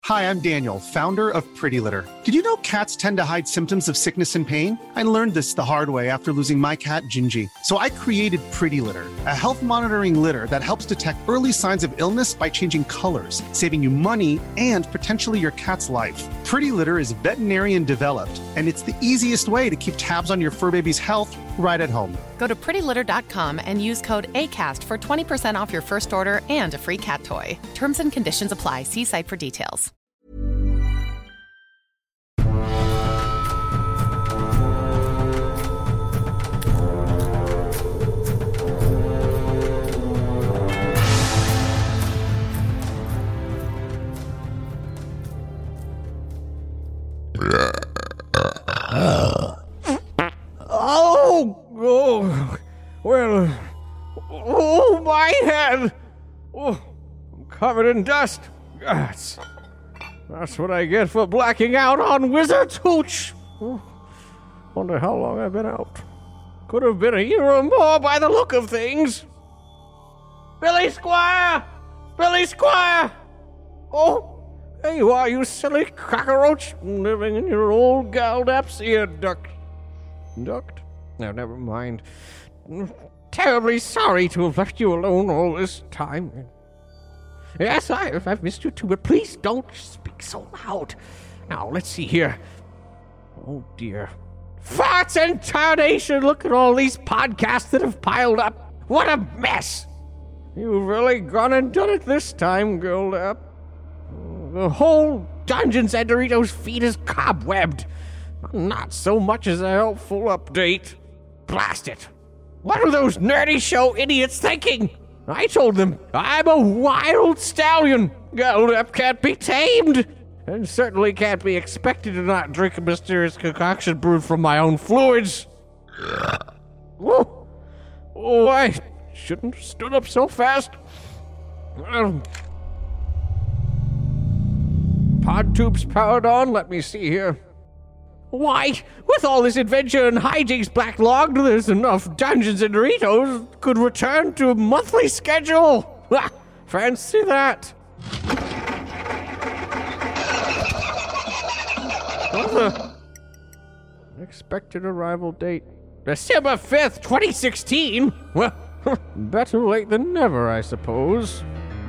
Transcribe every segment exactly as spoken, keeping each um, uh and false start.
Hi, I'm Daniel, founder of Pretty Litter. Did you know cats tend to hide symptoms of sickness and pain? I learned this the hard way after losing my cat, Gingy. So I created Pretty Litter, a health monitoring litter that helps detect early signs of illness by changing colors, saving you money and potentially your cat's life. Pretty Litter is veterinarian developed, and it's the easiest way to keep tabs on your fur baby's health right at home. Go to pretty litter dot com and use code ACAST for twenty percent off your first order and a free cat toy. Terms and conditions apply. See site for details. Oh, oh, well, oh, my head. Oh, I'm covered in dust. That's, that's what I get for blacking out on Wizard's Hooch. Oh, wonder how long I've been out. Could have been a year or more by the look of things. Billy Squire! Billy Squire! Oh, there you are, you silly cockroach, living in your old Galdap's ear duct. Duct? No, never mind. I'm terribly sorry to have left you alone all this time. Yes, I, I've missed you too, but please don't speak so loud. Now, let's see here. Oh, dear. Farts and tarnation! Look at all these podcasts that have piled up. What a mess! You've really gone and done it this time, Galdap. The whole Dungeons and Doritos feed is cobwebbed. Not so much as a helpful update. Blast it. What are those nerdy show idiots thinking? I told them I'm a wild stallion. Galdap can't be tamed. And certainly can't be expected to not drink a mysterious concoction brewed from my own fluids. Oh, oh I shouldn't have stood up so fast. Um, pod tubes powered on. Let me see here. Why, with all this adventure and hijinks backlogged, there's enough Dungeons and Doritos could return to a monthly schedule. Ha, fancy that. What's the expected arrival date? December fifth, twenty sixteen? Well, better late than never, I suppose.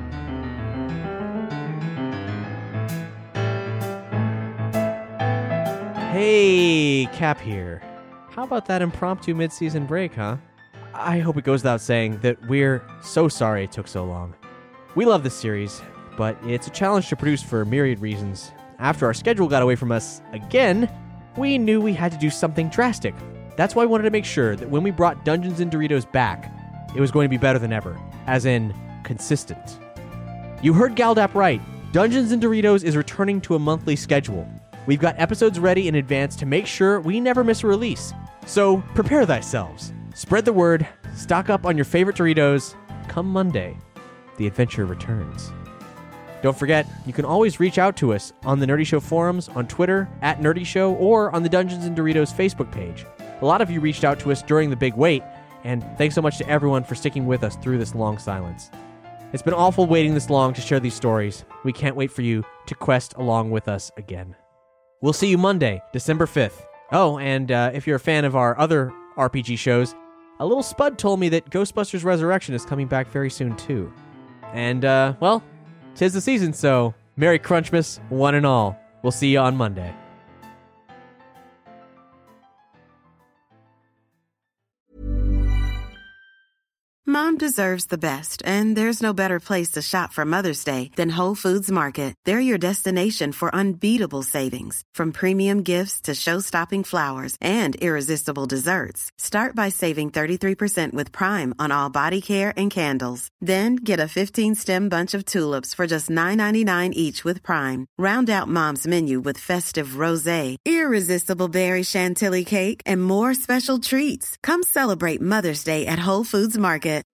Hey, Cap here. How about that impromptu mid-season break, huh? I hope it goes without saying that we're so sorry it took so long. We love this series, but it's a challenge to produce for myriad reasons. After our schedule got away from us again, we knew we had to do something drastic. That's why I wanted to make sure that when we brought Dungeons and Doritos back, it was going to be better than ever, as in consistent. You heard Galdap right. Dungeons and Doritos is returning to a monthly schedule. We've got episodes ready in advance to make sure we never miss a release. So prepare thyselves. Spread the word, stock up on your favorite Doritos. Come Monday, the adventure returns. Don't forget, you can always reach out to us on the Nerdy Show forums, on Twitter, at Nerdy Show, or on the Dungeons and Doritos Facebook page. A lot of you reached out to us during the big wait, and thanks so much to everyone for sticking with us through this long silence. It's been awful waiting this long to share these stories. We can't wait for you to quest along with us again. We'll see you Monday, December fifth. Oh, and uh, if you're a fan of our other R P G shows, a little Spud told me that Ghostbusters Resurrection is coming back very soon, too. And, uh, well, 'tis the season, so Merry Crunchmas, one and all. We'll see you on Monday. Mom deserves the best, and there's no better place to shop for Mother's Day than Whole Foods Market. They're your destination for unbeatable savings, from premium gifts to show-stopping flowers and irresistible desserts. Start by saving thirty-three percent with Prime on all body care and candles. Then get a fifteen-stem bunch of tulips for just nine ninety-nine each with Prime. Round out Mom's menu with festive rosé, irresistible berry chantilly cake, and more special treats. Come celebrate Mother's Day at Whole Foods Market.